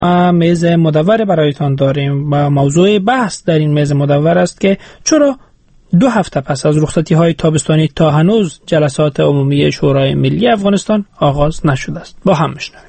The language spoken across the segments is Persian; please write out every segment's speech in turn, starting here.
میز مدور برایتان داریم و موضوع بحث در این میز مدور است که چرا 2 هفته پس از رخصتی های تابستانی تا هنوز جلسات عمومی شورای ملی افغانستان آغاز نشده است. با هم میشنویم.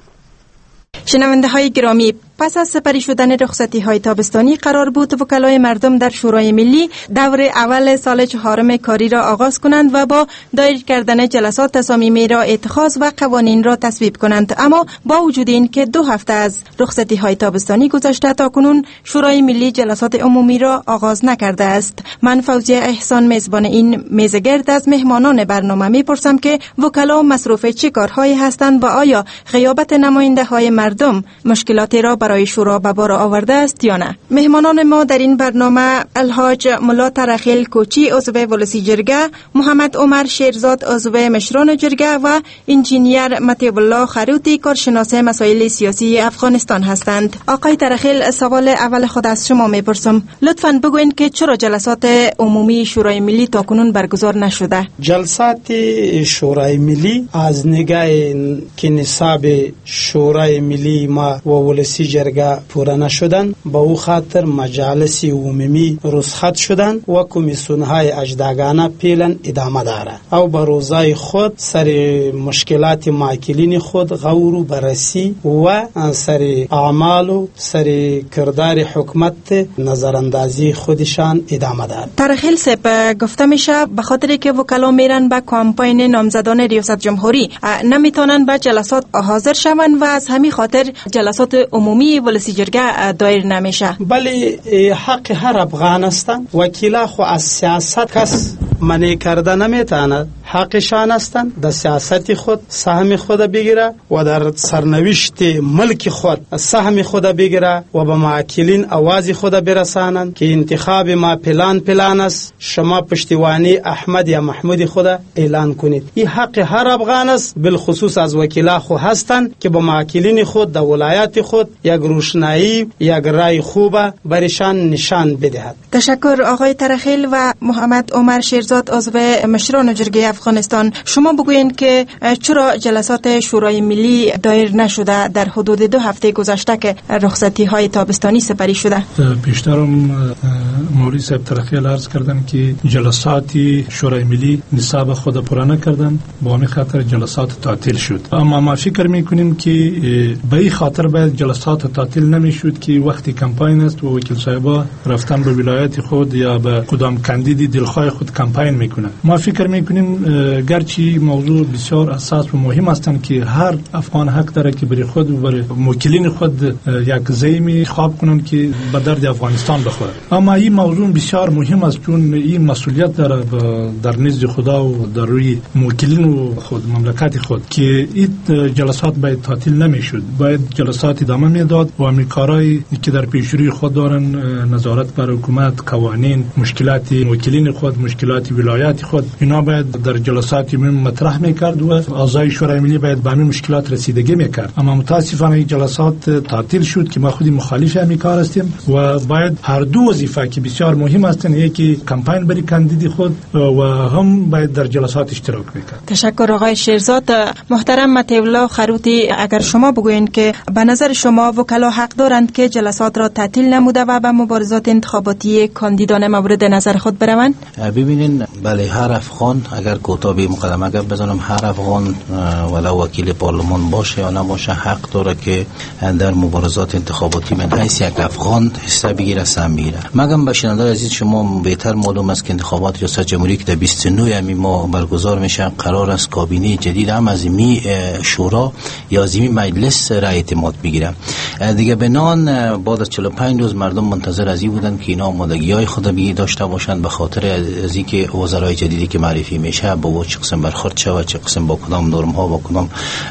شنونده های گرامی، پس از سپری شدن رخصتی های تابستانی قرار بود وکلای مردم در شورای ملی دور اول سال 4 کاری را آغاز کنند و با دایر کردن جلسات تصامیم را اتخاذ و قوانین را تصویب کنند. اما با وجود این که 2 هفته از رخصتی های تابستانی گذشته تا کنون شورای ملی جلسات عمومی را آغاز نکرده است. من فوزیه احسان میزبان این میزگرد از مهمانان برنامه میپرسم که وکلا مصروف چه کارهایی هستند و آیا غیابت نماینده های مردم مشکلاتی را برای شورا به بار آورده است یا نه. مهمانان ما در این برنامه الحاج ملا ترخیل کوچی عضو ولسی جرگه، محمد عمر شیرزاد عضو مشران جرگه و انجینیر مطیب الله خروتی کارشناس مسائل سیاسی افغانستان هستند. آقای ترخیل، سوال اول خود از شما میپرسم. لطفاً بگوین که چرا جلسات عمومی شورای ملی تا کنون برگزار نشده؟ جلسات شورای ملی از نگاه که نصاب شورای ملی ما و ولسی جرگه پورا نشدن، با او خاطر مجالس عمومی رخصت شدن و کمیسیون های اجداگانه پیلن ادامه داره او با روزای خود سر مشکلات ماکلین خود غور و بررسی و سر اعمال و سر کردار حکومت نظراندازی خودشان ادامه داره. ترخیل صاحب، گفته میشه به خاطر که وکلا میرن به کمپاین نامزدان ریاست جمهوری نمیتونن به جلسات حاضر شوند و از همین خاطر جلسات عمومی ولسی جرگه دایر نمیشه. بله، حق هر افغان هستند. وکیلا خو از سیاست کس منع کرده نمیتواند. حقشان هستند در سیاست خود سهم خود بگیره و در سرنوشت ملک خود سهم خود بگیره و به معاکلین آواز خود برسانند که انتخاب ما پلان است، شما پشتیبانی احمد یا محمود خود اعلان کنید. این حق هر افغان است، بالخصوص از وکیلا خو هستند که به معاکلین خود در ولایات خود یک روشنایی، یک رای خوبه برشان نشان بدهد. تشکر آقای ترخیل. و محمد عمر شیرزاد عضو مشران جرگه افغانستان، شما بگوین که چرا جلسات شورای ملی دایر نشده در حدود 2 هفته گذشته که رخصتی های تابستانی سپری شده؟ پیشترم مولوی صاحب ترخیل عرض کردن که جلسات شورای ملی نصاب خود پورا نکردن، با همین خاطر جلسات تعطیل شد. اما ما فکر میکنیم که به این خاطر باید جلسات تعطیل نمیشد که وقتی کمپاین است و وکیل صاحبا رفتن به ولایت خود یا به کدام کاندید دلخواه خود کمپاین میکنن. ما فکر میکنیم گرچه موضوع بسیار اساس و مهم است که هر افغان حق داره که برای خود و برای موکلین خود یک زمین خواب کنن که به درد افغانستان بخوره. اما این موضوع بسیار مهم است چون این مسئولیت داره در نزد خدا و در روی موکلین و خود مملکت خود که این جلسات باید تعطیل نمیشد، باید جلسات ادامه میداد و کارهایی که در پیش روی خود دارن، نظارت بر حکومت، قوانین، مشکلات موکلین خود، مشکلات ولایات خود، اینا باید در جلسات مطرح میکرد و اعضای شورای ملی باید به همین مشکلات رسیدگی میکرد. اما متاسفانه این جلسات تعطیل شد که ما خودی مخالف همین کار هستیم و باید هر دو وظیفه که بسیار مهم هستند، یکی کمپاین برای کاندید خود و هم باید در جلسات اشتراک میکرد. تشکر آقای شیرزاد. محترم مطیب الله خروتی، اگر شما بگوین که به نظر شما وکلا حق دارند که جلسات را تعطیل نموده و به مبارزات انتخاباتی کاندیدان مورد نظر خود بروند؟ ببینین، بله، هر افغان اگر کوتاه به مقدمه اگر بزنم، هر افغان ولو وکیل پارلمان باشه یا نباشه حق داره که در مبارزات انتخاباتی من حیث یک افغان حصه بگیره، سهم بگیره. مگم به شنوندگان عزیز شما بهتر معلوم است که انتخابات ریاست جمهوری که در 29 ماه برگزار میشه، قرار است کابینه جدید هم از می شورا یا از می مجلس رای اعتماد بگیره. دیگه بنان بعد از 45 روز مردم منتظر از این بودن که اینا آمادگی‌های خود بگی داشته باشند به خاطر از اینکه وزرای جدیدی که معرفی میشه با چه قسم برخورد شود، چه قسم با کدام نرم ها با کدام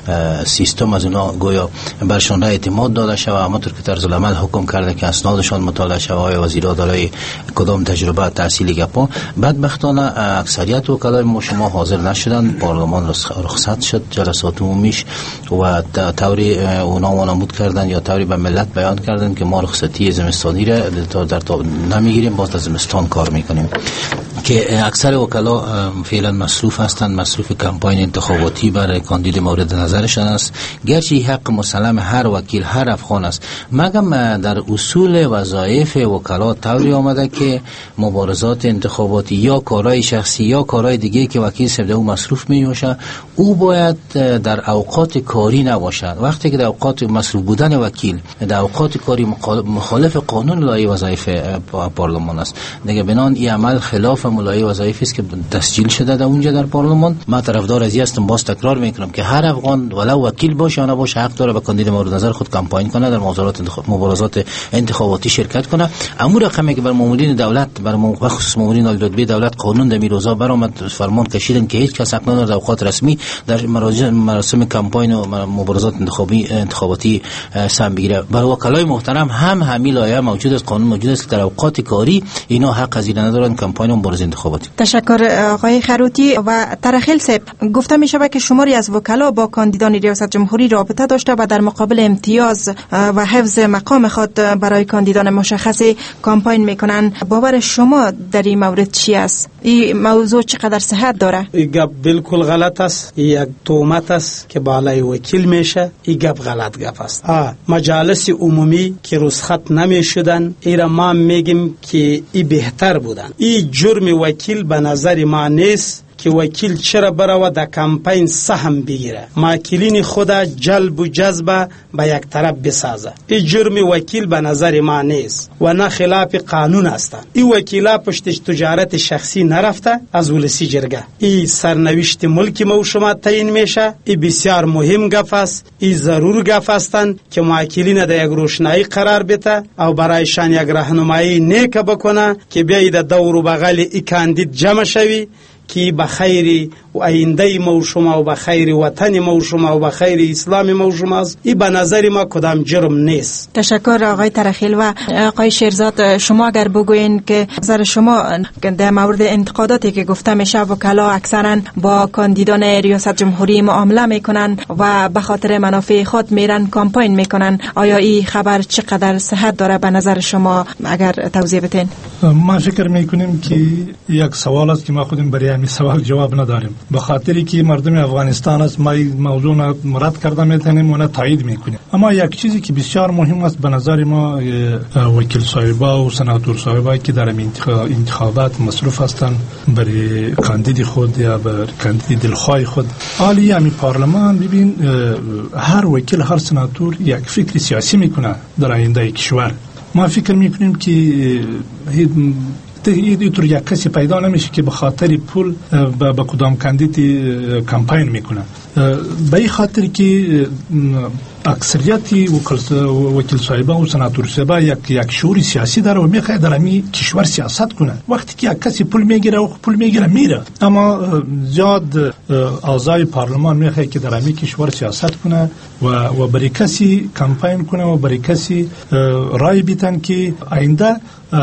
سیستم از اونا گویا برشون رای اعتماد داده شود. همونطور که طرز العمل حکم کرده که اسنادشان مطالعه شود، وزیرا دارای کدام تجربه تحصیلی گپا. بدبختانه اکثریت وکلای ما شما حاضر نشدن، پارلمان رخصت شد، جلسات عمومیش و طوری اونا وانمود کردن یا طوری به ملت بیان کردن که ما رخصتی زمستانی را در نمیگیریم، باز در زمستان کار میکنیم که اکثر وکلا فعلا مصروف هستند، مصروف کمپاین انتخاباتی برای کاندید مورد نظرشان است، گرچه حق مسلم هر وکیل هر افغان است، مگر در اصول وظایف وکلا طوری آمده که مبارزات انتخاباتی یا کارهای شخصی یا کارهای دیگه که وکیل صاحب او مصروف می باشه، او باید در اوقات کاری نباشد. وقتی که در اوقات مصروف بودن وکیل در اوقات کاری مخالف قانون لایحه وظایف پارلمان است دیگه، بنان این عمل خلاف لایحه وظایف است که تسجیل شده در اونجا در پارلمان. ما طرفدار از هستم، باز تکرار میکنم که هر افغان ولو وکیل باشه یا نباشه حق داره به کاندید مورد نظر خود کمپاین کنه، در مبارزات انتخاباتی شرکت کنه. امور رقمی که بر مامورین دولت، بر خصوص مامورین رتبه دولت قانون در میروزا برآمد، فرمان کشیدن که هیچ کس حق نداره در اوقات رسمی در مراسم کمپاین و مبارزات انتخاباتی سهم بگیره. برای وکلای محترم هم همین لایحه موجود است، قانون موجود است، در اوقات کاری اینا حق از این ندارن کمپاین و مبارزه انتخاباتی. تشکر آقای خروتی. و ترخیل صاحب، گفته می شود که شماری از وکلا با کاندیدان ریاست جمهوری رابطه داشته و در مقابل امتیاز و حفظ مقام خود برای کاندیدان مشخصی کمپاین میکنن. باور شما در این مورد چی است؟ این موضوع چقدر صحت داره؟ این گپ بالکل غلط است، یک تهمت است که بالای وکیل میشه. این گپ غلط گپ است. مجالس عمومی که رخصت نمیشدن، ایرا ما میگیم که این بهتر بودن. این جرم وکیل به نظر ما نیست که وکیل چرا برای در کمپین سهم بگیره، ماکلین خود جلب و جذب به یک طرف بسازه. این جرم وکیل به نظر ما نیست و نه خلاف قانون است. این وکیلا پشتش تجارت شخصی نرفته از ولسی جرگه. این سرنوشت ملک ما و شما تعیین میشه. این بسیار مهم گپ است. این ضرور گپ هستند که ماکلین در یک روشنایی قرار بده او برایشان یک راهنمایی نیک بکنه که بیاید دور و بغل این کاندید جمع شوی که بخیر و آینده ما شما و بخیر وطن ما شما و بخیر اسلام ما شما است. این به نظر ما کدام جرم نیست. تشکر آقای ترخیل. و آقای شیرزاد، شما اگر بگوین که نظر شما در مورد انتقاداتی که گفته میشه وکلا اکثرا با کاندیدان ریاست جمهوری معامله میکنن و به خاطر منافع خود میرن کمپاین میکنن، آیا این خبر چقدر صحت داره به نظر شما؟ اگر توضیح بدین. ما فکر میکنیم که یک سوال است که ما خودم برای همین سوال جواب نداریم، به خاطری که مردم افغانستان است. ما این موضوع رد کرده میتونیم و نه تایید میکنیم. اما یک چیزی که بسیار مهم است به نظر ما، وکیل صاحبا و سناتور صاحبا که در انتخابات مصروف هستند برای کاندید خود یا برای کاندید دلخواه خود، عالی همین پارلمان، ببین هر وکیل هر سناتور یک فکر سیاسی میکنه در آینده کشور. ما فکر میکنیم که اینطور یک کسی پیدا نمیشه که به خاطر پول به کدام کاندید کمپاین میکنه. به این خاطر که اکثریتی وکیل صاحبا و سناتور صاحبا یک شعور سیاسی داره و میخواد در همین کشور سیاست کنه. وقتی که یک کسی پول میگیره و پول میگیره میره، اما زیاد اعضای پارلمان میخواد که در همین کشور سیاست کنه و برای کسی کمپاین کنه و برای کسی رای بیتن که آینده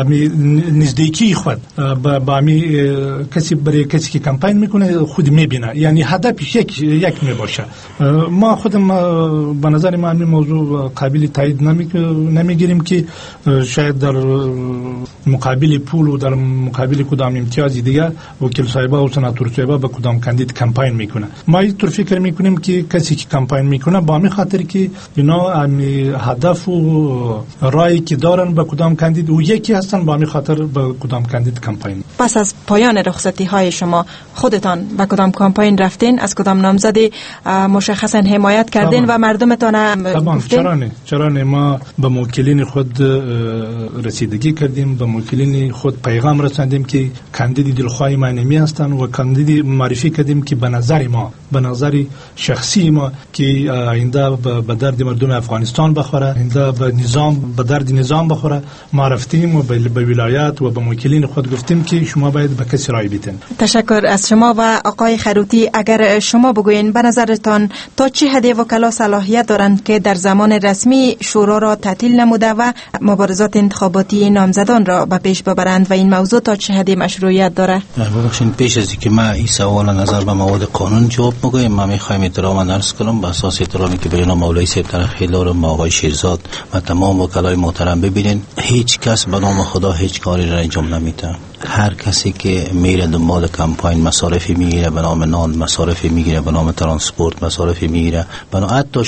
نزدیکی خود با همی کسی برای کسی که کمپاین میکنه خود میبینه، یعنی هدفش یک میباشه. ما خودم به نظر ما همین موضوع قابل تایید نمیگیریم که شاید در مقابل پول و در مقابل کدام امتیازی دیگه وکیل صاحبا و سناتور صاحبا به کدام کاندید کمپاین میکنه. ما اینطور فکر میکنیم که کسی که کمپاین میکنه با همین خاطر که اینا همین هدف و رایی که دارن به کدام کاندید و یکی هستن، با همین خاطر به کدام کاندید کمپاین. پس از پایان رخصتی های شما خودتان به کدام کمپاین رفتین؟ از کدام نامزد مشخصا حمایت کردین و مردمتان گفتین؟ چرا نه ما به موکلین خود رسیدگی کردیم، به موکلین خود پیغام رساندیم که کاندید دلخواه ما نمی هستن و کاندید معرفی کردیم که به نظر ما، به نظر شخصی ما که آینده به درد مردم افغانستان بخوره، آینده به درد نظام بخوره. ما رفتیم و به ولایت و به موکلین خود گفتیم که شما باید به کسی رای بیتین. تشکر از شما. و آقای خروتی، اگر شما بگوین به نظرتان تا چه حد وکلا صلاحیت دارند که در زمان رسمی شورا را تعطیل نموده و مبارزات انتخاباتی نامزدان را به پیش ببرند و این موضوع تا چه حد مشروعیت داره؟ ببخشید پیش از اینکه ما این سوال نظر به مواد قانون جواب بگویم، ما میخوایم احترام عرض کنم به اساس احترامی که به مولوی صاحب ترخیل دارم، آقای شیرزاد و تمام وکلای محترم، ببینین هیچ کس به نام خدا هیچ کاری را انجام نمیده. هر کسی که میره دنبال کمپاین مصارفی میگیره به نام نان، مصارفی میگیره به نام ترانسپورت، مصارفی میگیره به نام حتی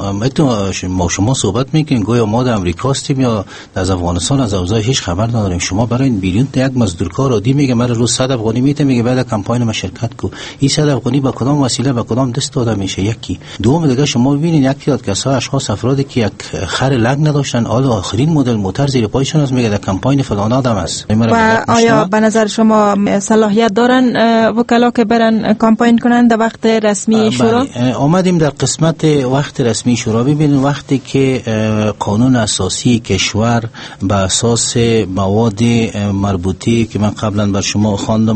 شما صحبت میکنین گویا ما در امریکا هستیم یا از افغانستان، از اوضاع هیچ خبر نداریم. شما برای این بیرون یک مزدورکار عادی میگه من روز 100 افغانی میته، میگه بعد کمپاین ما شرکت کو. این 100 افغانی با کدام وسیله با کدام دست داده میشه؟ یکی دوم دیگه شما ببینید یکی از کسا اشخاص افرادی که یک خر لنگ نداشتن حالا آخرین مدل موتور زیر پایشون است، میگه در کمپاین فلان آدم است. و آیا به نظر شما صلاحیت دارن وکلا که برن کمپاین کنن در وقت رسمی شورا؟ آمدیم در قسمت وقت رسمی شورا. ببینید وقتی که قانون اساسی کشور به اساس مواد مربوطه که من قبلا بر شما خواندم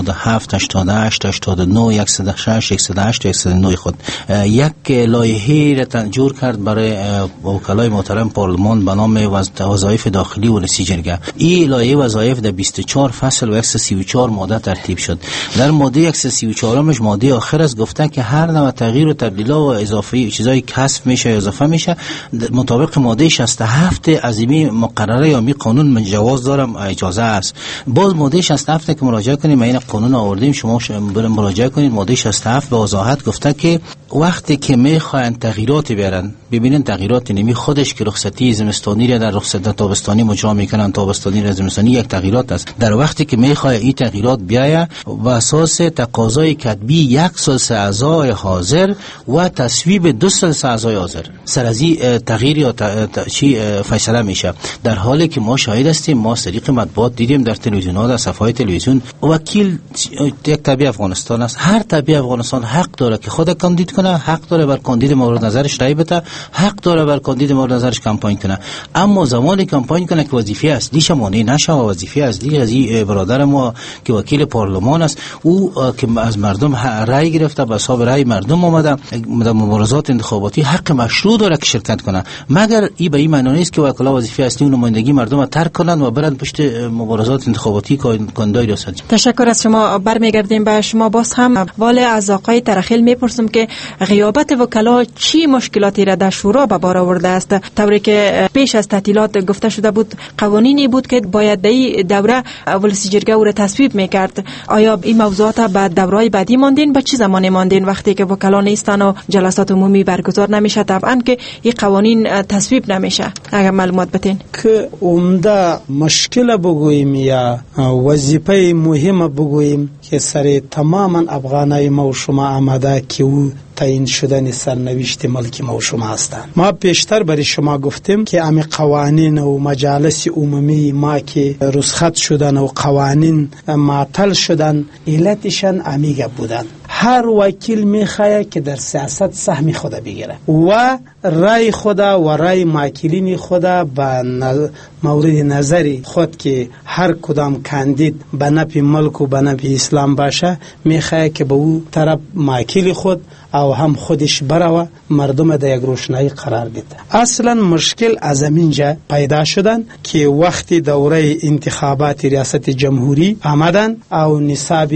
87 88 89 106 108 109 خود یک لایحه را تنجور کرد برای وکلای محترم پارلمان به نام وظایف داخلی و رئیس جرگه. این لایحه وظایف در 24 فصل و 134 ماده ترتیب شد. در ماده 134 ماده آخر از گفتن که هر نوع تغییر و تبدیلات و اضافه چیزای کسب میشه یا اضافه میشه مطابق ماده 67 از این مقرره یا می قانون جواز دارم اجازه است. باز ماده 67 که مراجعه کنیم این قانون آوردیم، شما برید مراجعه کنید. ماده 67 به وضاحت گفته که وقتی که میخواین تغییرات بیارن، ببینن تغییرات نمی خودش که رخصتی زمستانی را در رخصت تابستانی مجرا میکنن، تابستانی را زمستانی یک تغییرات است. در وقتی که میخواد این تغییرات بیاید و اساس تقاضای کتبی 1 سلس اعضای حاضر و تصویب 2 سلس اعضای حاضر سر از این تغییر یا چی فیصله میشه. در حالی که ما شاهد هستیم، ما طریق مطبوعات دیدیم در تلویزیون‌ها، در صفحات تلویزیون وکیل یک تابع افغانستان است. هر تابع افغانستان حق داره که خود کاندید کنه، حق داره بر کاندید مورد نظرش رای بده، حق داره بر کاندید مورد نظرش کمپاین کنه. اما زمانی کمپاین کنه که وظیفه است، دیش مانع نشه وظیفه است. دیگه از این برادر ما که وکیل پارلمان است، او که از مردم رای گرفته، به حساب رای مردم اومده در مبارزات انتخاباتی حق مشروع داره که شرکت کنه. مگر این به این معنی نیست که وکلا وظیفه اصلی و نمایندگی مردم را ترک کنند و برند پشت مبارزات انتخاباتی کاندیدای ریاست. تشکر از شما. برمیگردیم به شما باز هم. ولی از آقای ترخیل میپرسم که غیابت وکلا چی مشکلاتی را در شورا به بار آورده است؟ طوری که پیش از تعطیلات گفته شده بود قوانینی بود که باید در این دوره رئیس جرگه او را تصویب میکرد. آیا این موضوعات به دورهای بعدی ماندین؟ به چه زمانی ماندین وقتی که وکلا نیستن و جلسات عمومی برگزار نمیشه؟ طبعا که این قوانین تصویب نمیشه. اگر معلومات بتین که عمده مشکل بگوییم یا وظیفه مهم بگوییم که سر تماما افغانای ما و شما آمده که او تعیین شدن سرنوشت ملک ما و شما هستند. ما پیشتر برای شما گفتیم که امی قوانین و مجالس عمومی ما که رسخت شدن و قوانین معطل شدن علتشان امیگه بودن. هر وکیل میخواه که در سیاست سهم خود بگیره و رای خود و رای ماکلین خود به مورد نظر خود که هر کدام کاندید به نفع ملک و به نفع اسلام باشه میخواه که به او طرف ماکل خود او هم خودش برای مردم در یک روشنایی قرار بده. اصلا مشکل از اینجا پیدا شدن که وقتی دوره انتخابات ریاست جمهوری آمدن او نصاب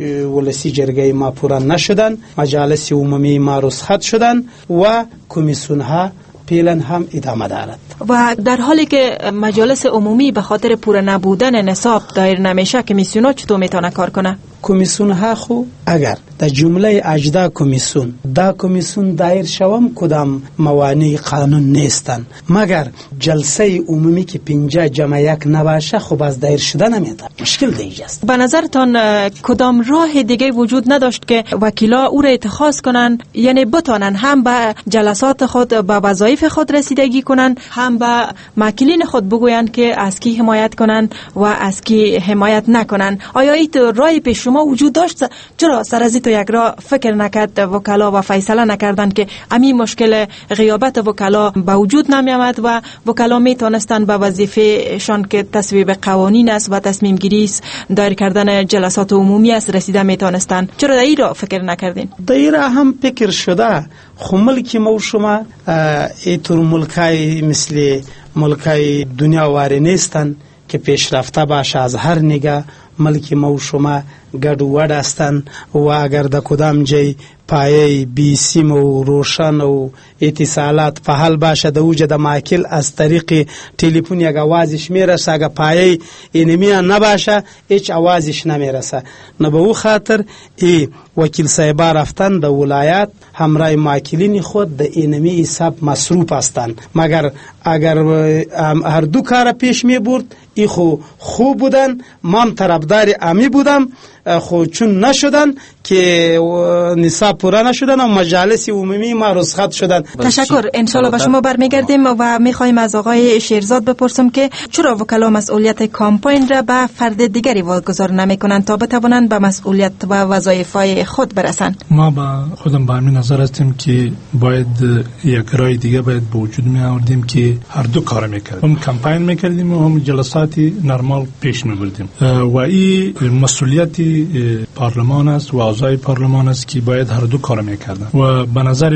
ولسی جرگه ما پورا نشدن، مجالس عمومی ما رسخت شدن و کمیسیون ها پیلن هم ادامه دارد. و در حالی که مجالس عمومی به خاطر پورا نبودن نصاب دایر نمیشه، کمیسیون ها چطور میتونه کار کنه؟ کمیسیون ها خو اگر در جمله اجزا کمیسیون دا کمیسیون دایر شوم کدام موانع قانون نیستن، مگر جلسه عمومی که 50 جمع 1 نباشه خب از دایر شده نمیده. مشکل دیگه است. به نظرتان کدام راه دیگه وجود نداشت که وکیلا او را اتخاذ کنن، یعنی بتانن هم به جلسات خود به وظایف خود رسیدگی کنن، هم به ماکلین خود بگوین که از کی حمایت کنن و از کی حمایت نکنن؟ آیا این راه پیش شما وجود داشت؟ چرا سر از تو یک را فکر نکرد وکلا و فیصله نکردن که امی مشکل غیابت وکلا به وجود نمی آمد و وکلا می تونستن به وظیفه شان که تصویب قوانین است و تصمیم گیری است، دایر کردن جلسات عمومی است رسیده می تونستن؟ چرا در این را فکر نکردین؟ در این را هم فکر شده. خو ملکی ما و شما اینطور ملکای مثل ملکای دنیا واری نیستن که پیشرفته باشه از هر نگاه. ملک ما و شما گډ وډ هستن و اگر د کدام جای پایه بیسیم و روشن و اتصالات فعال باشه، در وجود ماکل از طریق تلفن یک آوازش میرسه. اگر پایه اینمی نباشه هیچ آوازش نمیرسه. نه به او خاطر وکیل صاحبا رفتن در ولایت همراه ماکلین خود در اینمی حساب مصروف هستند، مگر اگر هر دو کار پیش می برد ای خوب بودن. من طرفدار امی بودم، خو چون نشدن که نصاب پورا نشدن و مجالس عمومی ما رخصت شدن. تشکر. انشالله به شما برمیگردیم و میخوایم از آقای شیرزاد بپرسم که چرا وکلا مسئولیت کامپاین را به فرد دیگری واگذار نمیکنند تا بتوانند به مسئولیت و وظایف‌های خود برسند؟ ما با خودم به همین نظر هستیم که باید یک رای دیگه باید به وجود می آوردیم که هر دو کار میکردیم، هم کمپاین میکردیم و هم جلساتی نرمال پیش میبردیم و این مسئولیت پارلمان است و اعضای پارلمان است که باید هر دو کار میکردن و به نظر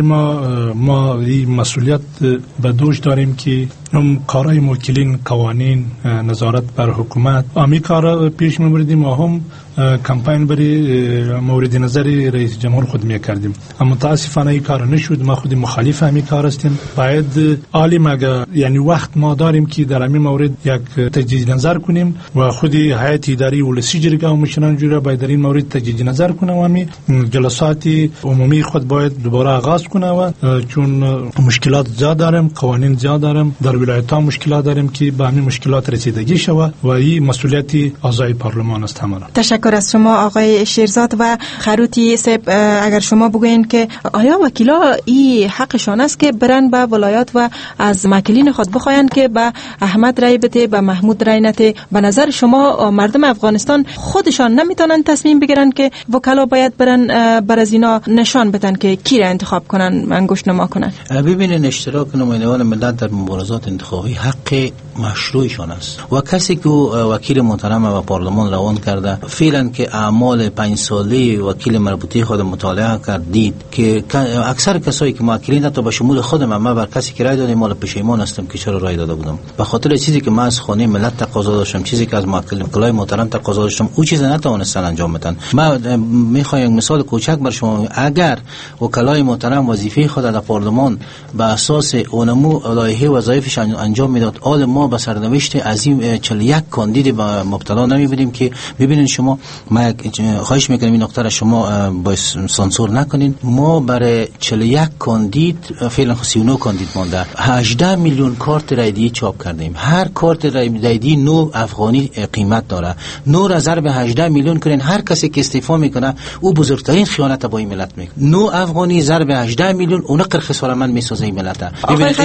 ما این مسئولیت به دوش داریم که هم کارهای موکلین، قوانین، نظارت بر حکومت امی کارا پیش میبردیم و هم کمپاین برای مورد نظر رئیس جمهور خود میکردیم. اما متاسفانه این کار نشد. ما خود مخالف همین کار هستیم. باید عالی مگه یعنی وقت ما داریم که در همین مورد یک تجدید نظر کنیم و خود هیئت اداری ولسی جرگه و مشران جرگه باید در این مورد تجدید نظر کنه و همین جلسات عمومی خود باید دوباره آغاز کنه و چون مشکلات زیاد داریم، قوانین زیاد داریم، در ولایت‌ها مشکلات داریم که به همین مشکلات رسیدگی شود و این مسئولیت اعضای پارلمان است. تمام. تشکر از شما آقای شیرزاد. و خروتی صاحب اگر شما بگوین که آیا وکیلا این حقشان است که برن به ولایات و از ماکلین خود بخواین که به احمد رای بده، به محمود رای نده؟ به نظر شما مردم افغانستان خودشان نمیتونن تصمیم بگیرن که وکلا باید برن بر از اینا نشان بدن که کی را انتخاب کنن، انگشت نما کنن؟ ببینین اشتراک نمایندگان ملت در مبارزات انتخابی حق مشروعشان است و کسی که وکیل محترم و پارلمان روان کرده فعلا که اعمال 5 ساله وکیل مربوطه خود مطالعه کرد، دید که اکثر کسایی که موکلین تا به شمول خودم من بر کسی که رای دادم مال پشیمان هستم که چرا رای داده بودم. به خاطر چیزی که من از خانه ملت تقاضا داشتم، چیزی که از وکلای محترم تقاضا داشتم، او چیز نتوانستن انجام بدن. من میخوایم مثال کوچک بر شما، اگر وکلای محترم وظیفه خود در پارلمان به اساس اونمو لایحه وظایفش انجام میداد، حال ما به سرنوشت عظیم 41 کاندید مبتلا نمیبودیم که ببینید شما. ما خواهش میکنم این نکته را شما با سانسور نکنین. ما برای 41 کاندید فعلا 39 کاندید مونده 18 میلیون کارت رایدی چاپ کردیم. هر کارت رایدی 9 افغانی قیمت داره. 9 را ضرب 18 میلیون کنین، هر کسی که استعفا میکنه او بزرگترین خیانت با این ملت میکنه. 9 افغانی ضرب 18 میلیون اون قرخ سالمن میسازه این ملت. ببینید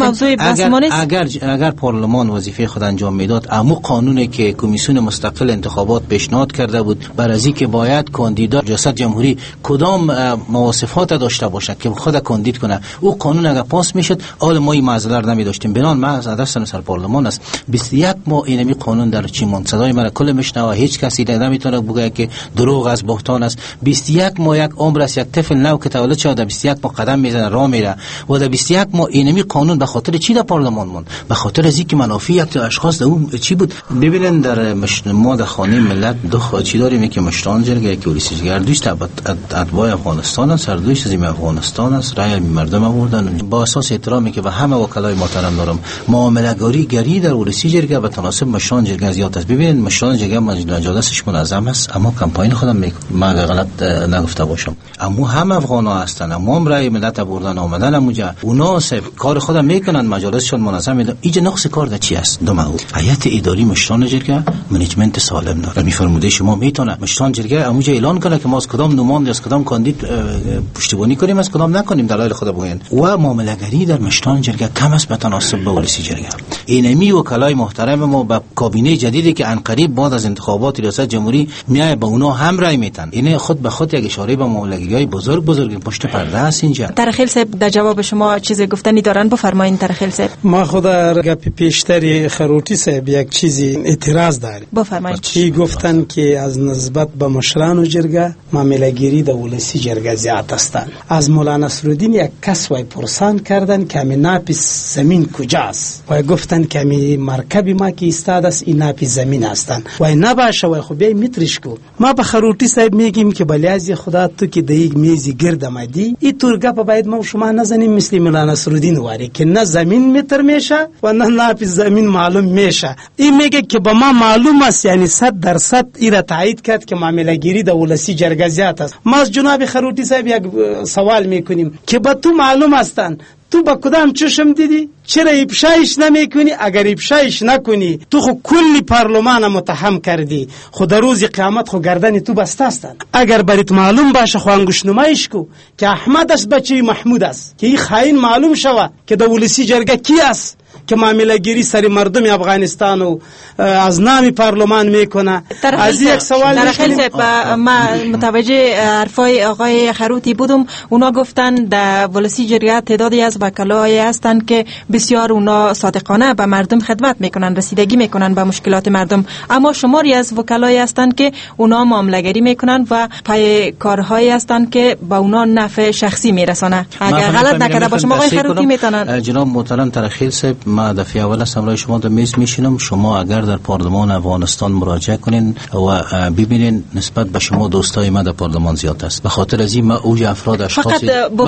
اگر پارلمان وظیفه خود انجام میداد، اما قانونی که کمیسیون مستقل انتخابات پیشنهاد کرده بود بر از اینکه باید کاندیدا ریاست جمهوری کدام مواصفات داشته باشه که خود کاندید کنه، او قانون اگر پاس میشد حال ما این معضله را نمیداشتیم. بنان ما از دست سر پارلمان است 21 ماه اینمی قانون در چیمان صدای مرا کل میشنوه، هیچ کسی نمیتونه بگه که دروغ است، بهتان است. 21 ماه یک عمر است، یک طفل نو که تولد شده در 21 ماه قدم میزنه، راه میره و در 21 ماه اینمی قانون به خاطر چی در پارلمان موند؟ به خاطر از اینکه منافع یک اشخاص در اون چی بود. ببینن در ما در خانه ملت دو چی داریم که مشتان جرگه که ورسی جگر دوست اتباع افغانستان است، هر دویش زمین افغانستان است، رای مردم آوردن. با اساس احترامی که به همه وکلای محترم دارم، معامله گری در ورسی جرگه به تناسب مشتان جرگه زیاد است. ببینید مشتان جرگه مجالسش منظم است، اما کمپاین خودم ما غلط نگفته باشم، اما هم افغانا هستن، اما هم رای ملت آوردن آمدن اونجا، اونا کار خودم میکنن، مجالسشون منظم میده. اینجا نقص کار در چی است؟ دو موضوع. هیئت اداری مشتان جرگه منیجمنت سالم داره. میفرموده شما میتونه مشتان جرگه اونجا اعلان کنه که ما از کدام نماینده از کدام کاندید پشتیبانی کنیم، از کدام نکنیم، دلایل خود بگوین. و معامله گری در مشتان جرگه کم است به تناسب با ولسی جرگه. اینمی وکلای محترم ما با کابینه جدیدی که عنقریب بعد از انتخابات ریاست جمهوری میای با اونا هم رای میتن. این خود به خود یک اشاره به معامله‌گری‌های بزرگ پشت پرده است اینجا. ترخیل صاحب در جواب شما چیز گفتنی دارن، بفرمایید ترخیل صاحب. ما خود در گپ پیشتری خروتی صاحب یک چیزی اعتراض داریم. بفرمایید. چی گفتن که از نسبت به مشران و جرگه معامله‌گری در ولسی جرگه زیاد هستند. از مولانا نصرالدین یک کس وای پرسان کردن که همین ناپس زمین کجاست و گفتن هستند که می مرکب ما که ایستاد است این ناپی زمین هستند و نباشه و خو بیا میترش کو. ما به خروټی صاحب میگیم که بلیاز خدا تو که دیگ میزی گرد آمدی این تورگا باید ما شما نزنیم مثل مولانا نصرالدین واری که نه زمین متر میشه و نه ناپی زمین معلوم میشه. این میگه که با ما معلوم است، یعنی 100% ایره تایید کرد که معامله گیری د ولسی جرګه زیات است. ما از جناب خروټی صاحب یک سوال میکنیم که با تو معلوم هستن تو با کدام چشم دیدی؟ چرا افشایش نمیکنی؟ اگر افشایش نکنی تو خو کلی پارلمان متهم کردی، خود روز قیامت خو گردن تو بسته است. اگر برات معلوم باشه خو انگوش نمایش کو که احمد است بچه محمود است که این خائن معلوم شوه که د ولسی جرګه کی است که معامله گیری سر مردم افغانستان و از نام پارلمان میکنه. از یک سوال ما متوجه حرفای آقای خروتی بودم، اونا گفتن در ولسی جرګه تعدادی از وکلای هستند که بسیار اونا صادقانه به مردم خدمت میکنن، رسیدگی میکنن به مشکلات مردم، اما شماری از وکلای هستند که اونا معامله گری میکنن و پای کارهایی هستند که با اونا نفع شخصی میرسانه. اگر غلط نکرده باشم آقای خروتی میتونن. جناب محترم ترخیل صاحب، ما دفعه اول از امروز شما در میز میشینم، شما اگر در پارلمان افغانستان مراجعه کنین و ببینین نسبت به شما دوستای ما در پارلمان زیاد است. به خاطر از این ما اوج افراد اشخاصی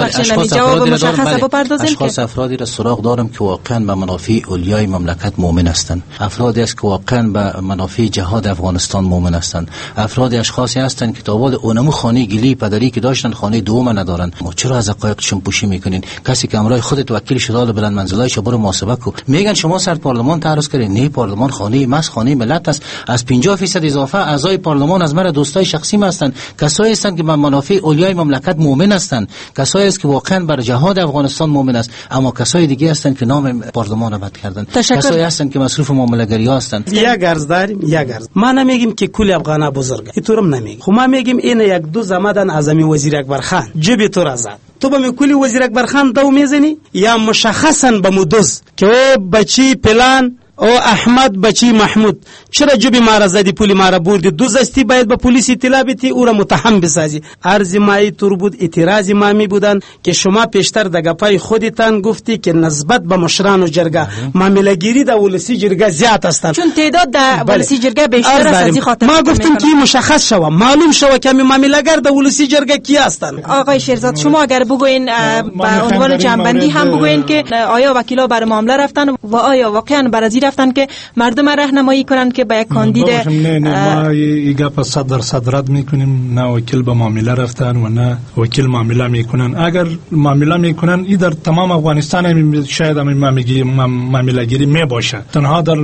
اشخاص افرادی را سراغ دارم که واقعا به منافع اولیای مملکت مؤمن هستند. افرادی است که واقعا به منافع جهاد افغانستان مؤمن هستند. افرادی اشخاصی هستند که تا بعد اونمو خانه گلی پدری که داشتن خانه دوم ندارن. ما چرا از حقایقشون پوشی میکنین؟ کسی که امرای خودت وکیل شدال بلند منزلایش برو محاسبه کو. میگن شما سر پارلمان تعرض کردین. نه، پارلمان خانه ماست، خانه ملت است. از 50% اضافه اعضای پارلمان از مرا دوستای شخصی ما هستند. کسایی هستند که به منافع اولیای مملکت مؤمن هستند. کسایی است که واقعا بر جهاد افغانستان مؤمن است، اما کسای دیگه هستند که نام پارلمان را بد کردن. کسایی هستند که مصروف معامله‌گری هستند. یک گرز داریم، یک گرز. ما نمیگیم که کل افغانا بزرگه، اینطورم نمیگیم. خب ما میگیم این یک دو زمادن اعظمی وزیر اکبر خان جبی تو رضا تو به کلی وزیر اکبر خان دو میزنی یا مشخصا به مدوز که بچی پلان او احمد بچی محمود چرا جبی مارا زدی پولی مارا بردی دوزستی باید به پلیس اطلاع بدی او را متهم بسازی. عرض مایی تور بود، اعتراض ما می بودن که شما پیشتر د گپای خودتان گفتی که نسبت به مشران و جرګه معامله گیری د ولسی جرګه زیات است چون تعداد د ولسی جرګه بیشتر است. از خاطر ما گفتم که مشخص شوه، معلوم شوه که معامله گر د ولسی جرګه کی هستند. آقای شیرزاد شما اگر بگوین به عنوان جنبندی هم بگوین که آیا وکیلا بر معامله رفتن و آیا واقعا برازی رفتن که مردم راهنمایی کنند که به یک کاندید ما ایگا په 100% رد میکنیم. نه وکیل به معامله رفتن و نه وکیل معامله میکنن. اگر معامله میکنن ای در تمام افغانستان شاید معامله گیری میباشه. تنها در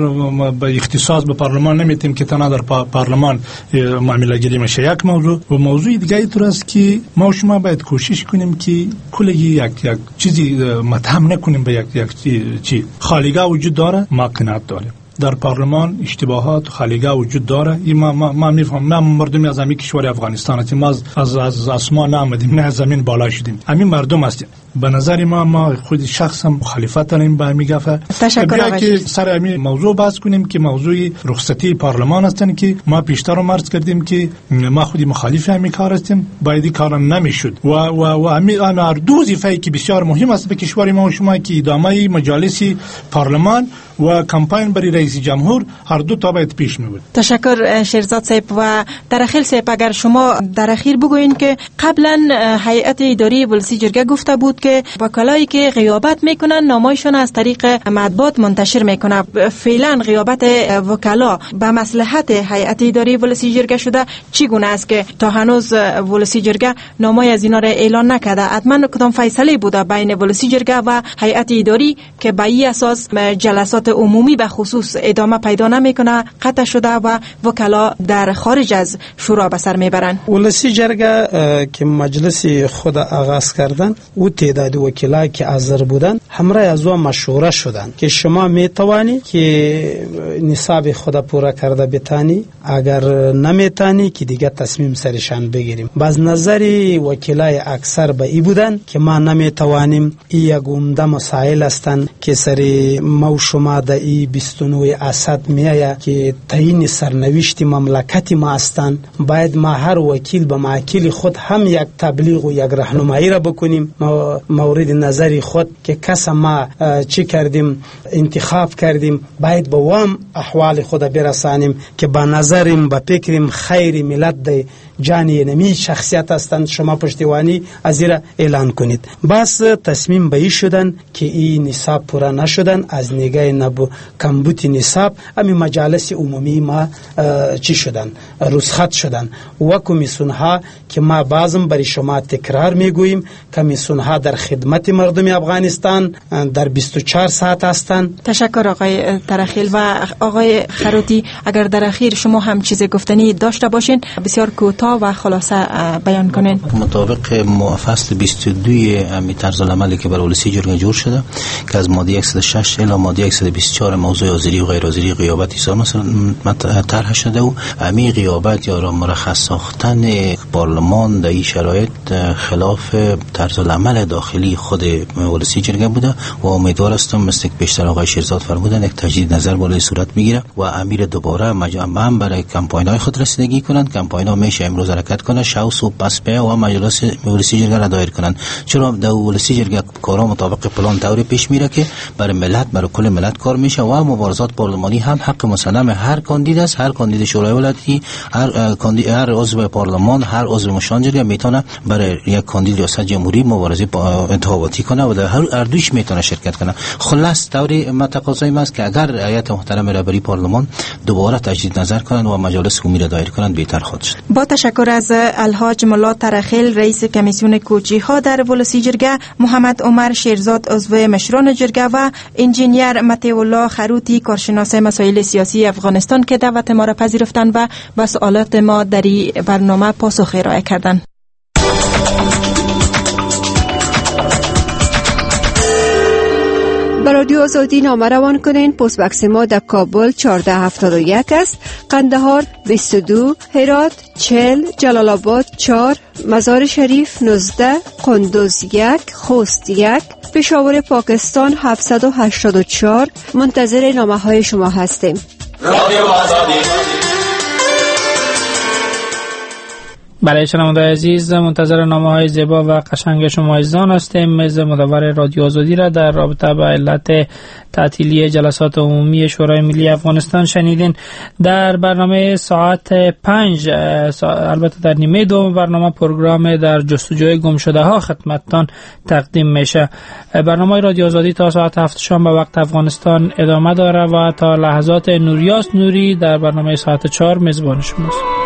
اختصاص به پارلمان نمیتیم که تنها در پارلمان معامله گیری میشه. یک موضوع و موضوع دیگه اینطور است که ما و شما باید کوشش کنیم که کلی یک چیزی متهم نکنیم به یک چیز. خالیگاه وجود داره، ما قناعت داریم. در پارلمان اشتباهات خالیگاه وجود داره. این ما میفهم. ما مردمی از همین کشور افغانستان هستیم. ما از آسمان نآمدیم، نه از زمین بالا شدیم. همین مردم هستیم. به نظر ما خود شخصا مخالفت داریم با همین گفته. تشکر که سر همین موضوع بحث کنیم که موضوع رخصتی پارلمان هستن که ما پیشتر رو عرض کردیم که ما خودی مخالف همین کار هستیم. باید این کار نمیشد و همین هر دو وظیفه‌ای که بسیار مهم است به کشور ما و شما که ادامه مجالس پارلمان و کمپاین برای رئیس جمهور هر دو تا باید پیش میبرد. تشکر شیرزاد صاحب. و درخیل صاحب اگر شما در اخیر بگوین که قبلا هیئت اداری ولسی جرګه گفته بود که وکلایی که غیابت میکنن نامایشون از طریق مطبوعات منتشر میکنه. فعلا غیابت وکلا به مصلحت هیئت اداری ولسی جرګه شده چگونه است که تا هنوز ولسی جرګه نامای از اینا را اعلان نکرده؟ حتما کدام فیصله بوده بین ولسی جرګه و هیئت اداری که به این اساس جلسات عمومی به خصوص ادامه پیدا نمیکنه، قطع شده و وکلا در خارج از شورا به سر میبرن؟ ولسی جرګه که مجلس خود آغاز کردن او تعداد وکلا که حاضر بودن همراه از او مشوره شدن که شما میتوانی که نصاب خود پورا کرده بتانی، اگر نمیتانی که دیگه تصمیم سرشان بگیریم. باز نظری وکلای اکثر به ای بودن که ما نمیتوانیم. ای یک عمده مسائل هستند که سری ما و شما در ای 29 اسد میایه که تعیین سرنوشت مملکت ما هستند. باید ما هر وکیل به معاکل خود هم یک تبلیغ و یک راهنمایی را بکنیم. ما مورد نظری خود که کس ما چی کردیم انتخاب کردیم باید به وام احوال خود برسانیم که با نظریم با فکریم خیر ملت ده جانی نمی شخصیت هستند. شما پشتیبانی از را اعلان کنید. بس تصمیم به این شدن که این نصاب پورا نشدن از نگاه کمبود نصاب امی مجالس عمومی ما چی شدن رسخت شدن و کمیسیون ها که ما بازم برای شما تکرار میگوییم کمیسیون ها در خدمت مردم افغانستان در 24 ساعت هستند. تشکر آقای ترخیل. و آقای خروتی اگر در اخیر شما هم چیز گفتنی داشته باشین بسیار کوتاه و خلاصه بیان کنین. مطابق فصل 22 امی طرز العملی که برای ولسی جرگه جور شده که از ماده 106 الی ماده 124 موضوع حاضری و غیر حاضری غیابت ایصال مثلا طرح شده و امی غیابت یا را مرخص ساختن پارلمان در این شرایط خلاف طرز العمل داخلی خود ولسی جرگه بوده و امیدوار هستم مثل که پیشتر آقای شیرزاد فرمودن یک تجدید نظر بالای صورت میگیره و امیر دوباره مجمع برای کمپاین های خود رسیدگی کنند. کمپاین ها میشه امروز حرکت کنه شو صبح پس به و مجلس ولسی جرگه را دایر کنند، چرا در ولسی جرگه کارا مطابق پلان طوری پیش میره که برای ملت برای کل ملت کار میشه و مبارزات پارلمانی هم حق مسلم هر کاندید است. هر کاندید شورای ولایتی هر عضو پارلمان هر عضو مشان جرگه میتونه برای یک کاندید ریاست جمهوری مبارزه انتخاباتی کنه و در هر دوش میتونه شرکت کنه. خلاص طوری ما تقاضای ما است که اگر هیئت محترم رهبری پارلمان دوباره تجدید نظر کنند و مجالس عمومی را دایر کنند بهتر خواهد شد. با تشکر از الحاج ملا ترخیل رئیس کمیسیون کوچی ها در ولسی جرگه، محمد عمر شیرزاد عضو مشران جرگه و انجینیر مطیع الله خروتی کارشناس مسائل سیاسی افغانستان که دعوت ما را پذیرفتند و به سوالات ما در این برنامه پاسخ ارائه کردند. به رادیو آزادی نامه روان کنین. پست بکس ما در کابل 1471 است، قندهار 22، هرات 40، جلال آباد 4، مزار شریف 19، قندوز 1، خوست 1، پشاور پاکستان 784. منتظر نامه های شما هستیم. رادیو آزادی. برای شنوندگان عزیز منتظر نامه‌های زیبا و قشنگ شما عزیزان هستیم. میز مدور رادیو آزادی را در رابطه با علت تعطیلی جلسات عمومی شورای ملی افغانستان شنیدین. در برنامه ساعت 5 البته در نیمه دوم برنامه پروگرام در جستجوی گمشده ها خدمتتان تقدیم میشه. برنامه رادیو آزادی تا ساعت 7 شام به وقت افغانستان ادامه داره و تا لحظات نوریاس نوری در برنامه ساعت 4 میزبان شماست.